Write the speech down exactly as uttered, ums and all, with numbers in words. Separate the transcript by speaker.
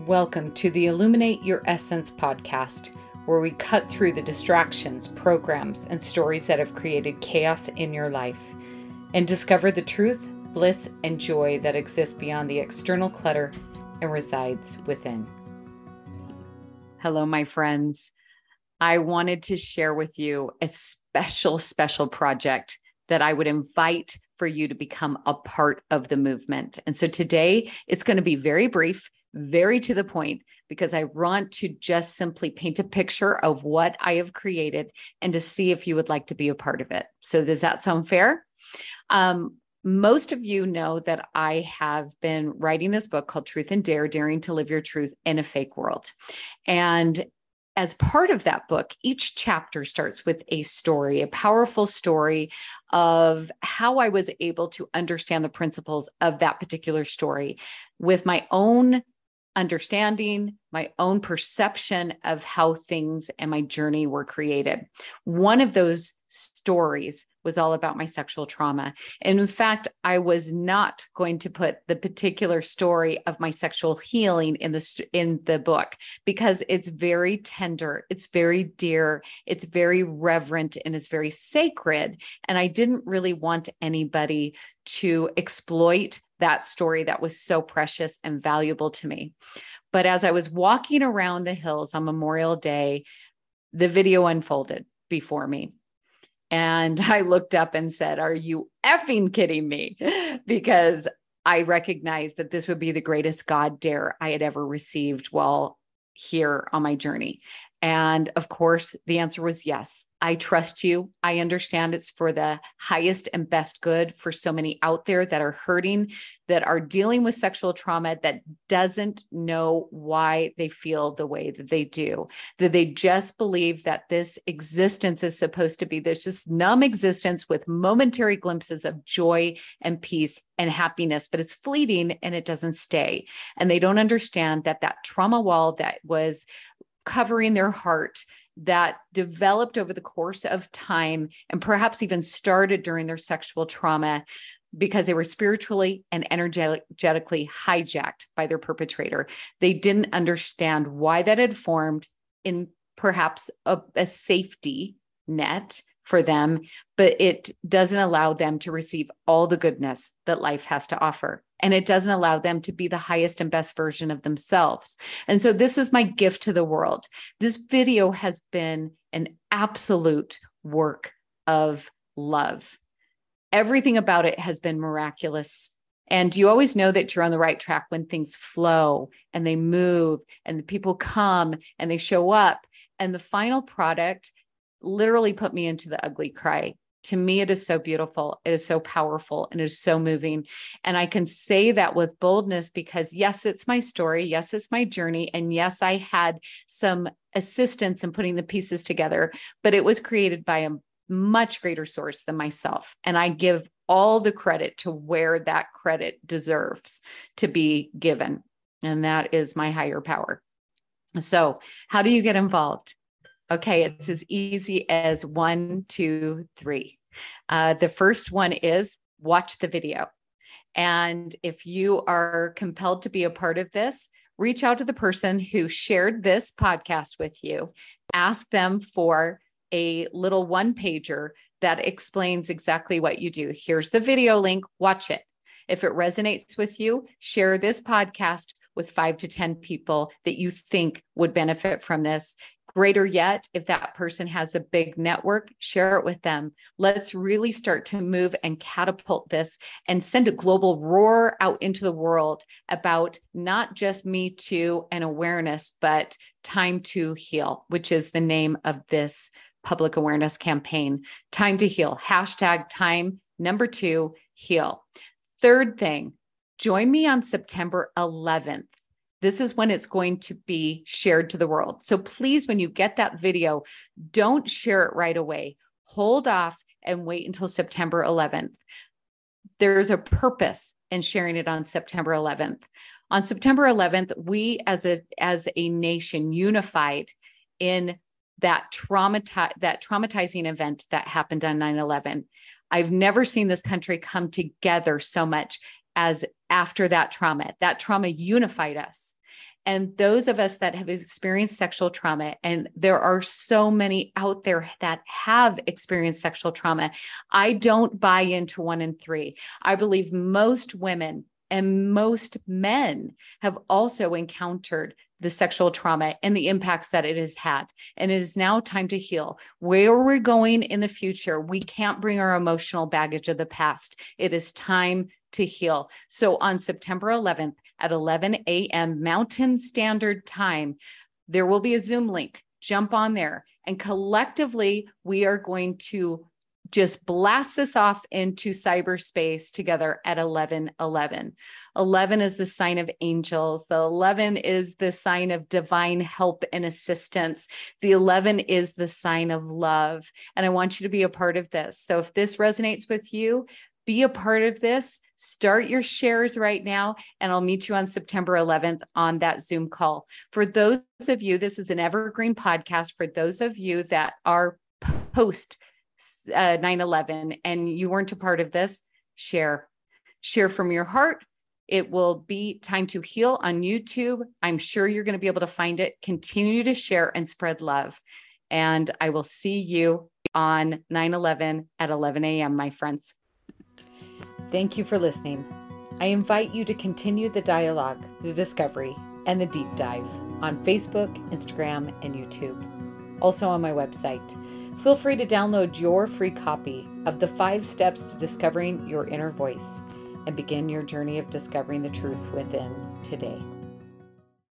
Speaker 1: Welcome to the Illuminate Your Essence podcast, where we cut through the distractions, programs, and stories that have created chaos in your life and discover the truth, bliss, and joy that exists beyond the external clutter and resides within. Hello, my friends. I wanted to share with you a special, special project that I would invite for you to become a part of the movement. And so today it's going to be very brief, very to the point, because I want to just simply paint a picture of what I have created and to see if you would like to be a part of it. So does that sound fair? Um, most of you know that I have been writing this book called Truth and Dare, Daring to Live Your Truth in a Fake World. And as part of that book, each chapter starts with a story, a powerful story of how I was able to understand the principles of that particular story with my own understanding, my own perception of how things and my journey were created. One of those stories was all about my sexual trauma. And in fact, I was not going to put the particular story of my sexual healing in the, in the book because it's very tender, it's very dear, it's very reverent, and it's very sacred. And I didn't really want anybody to exploit that story that was so precious and valuable to me. But as I was walking around the hills on Memorial Day, the video unfolded before me. And I looked up and said, "Are you effing kidding me?" Because I recognized that this would be the greatest God dare I had ever received while here on my journey. And of course, the answer was yes. I trust you. I understand it's for the highest and best good for so many out there that are hurting, that are dealing with sexual trauma, that doesn't know why they feel the way that they do, that they just believe that this existence is supposed to be this just numb existence with momentary glimpses of joy and peace and happiness, but it's fleeting and it doesn't stay. And they don't understand that that trauma wall that was covering their heart, that developed over the course of time and perhaps even started during their sexual trauma because they were spiritually and energetically hijacked by their perpetrator. They didn't understand why that had formed in perhaps a, a safety net for them, but it doesn't allow them to receive all the goodness that life has to offer. And it doesn't allow them to be the highest and best version of themselves. And so this is my gift to the world. This video has been an absolute work of love. Everything about it has been miraculous. And you always know that you're on the right track when things flow and they move and the people come and they show up. And the final product literally put me into the ugly cry. To me, it is so beautiful. It is so powerful and it is so moving. And I can say that with boldness because yes, it's my story. Yes, it's my journey. And yes, I had some assistance in putting the pieces together, but it was created by a much greater source than myself. And I give all the credit to where that credit deserves to be given. And that is my higher power. So how do you get involved? Okay, it's as easy as one, two, three. Uh, the first one is watch the video. And if you are compelled to be a part of this, reach out to the person who shared this podcast with you. Ask them for a little one pager that explains exactly what you do. Here's the video link, watch it. If it resonates with you, share this podcast with five to ten people that you think would benefit from this. Greater yet, if that person has a big network, share it with them. Let's really start to move and catapult this and send a global roar out into the world about not just Me Too and awareness, but Time to Heal, which is the name of this public awareness campaign. Time to Heal. Hashtag time number two, heal. Third thing, join me on September eleventh. This is when it's going to be shared to the world. So please, when you get that video, don't share it right away. Hold off and wait until September eleventh. There's a purpose in sharing it on September eleventh. On September eleventh, we as a, as a nation unified in that traumati- that traumatizing event that happened on nine eleven. I've never seen this country come together so much as after that trauma. That trauma unified us. And those of us that have experienced sexual trauma, and there are so many out there that have experienced sexual trauma, I don't buy into one in three. I believe most women and most men have also encountered the sexual trauma and the impacts that it has had. And it is now time to heal. Where we're going in the future, we can't bring our emotional baggage of the past. It is time to heal. So on September eleventh at eleven a.m. Mountain Standard Time, there will be a Zoom link. Jump on there. And collectively, we are going to just blast this off into cyberspace together at eleven eleven. eleven is the sign of angels. The eleven is the sign of divine help and assistance. The eleven is the sign of love. And I want you to be a part of this. So if this resonates with you, be a part of this. Start your shares right now, and I'll meet you on September eleventh on that Zoom call. For those of you, this is an evergreen podcast. For those of you that are post Uh, nine eleven and you weren't a part of this, share. Share from your heart. It will be Time to Heal on YouTube. I'm sure you're going to be able to find it. Continue to share and spread love. And I will see you on nine eleven at eleven a.m., my friends. Thank you for listening. I invite you to continue the dialogue, the discovery, and the deep dive on Facebook, Instagram, and YouTube. Also on my website. Feel free to download your free copy of the five steps to discovering your inner voice and begin your journey of discovering the truth within today.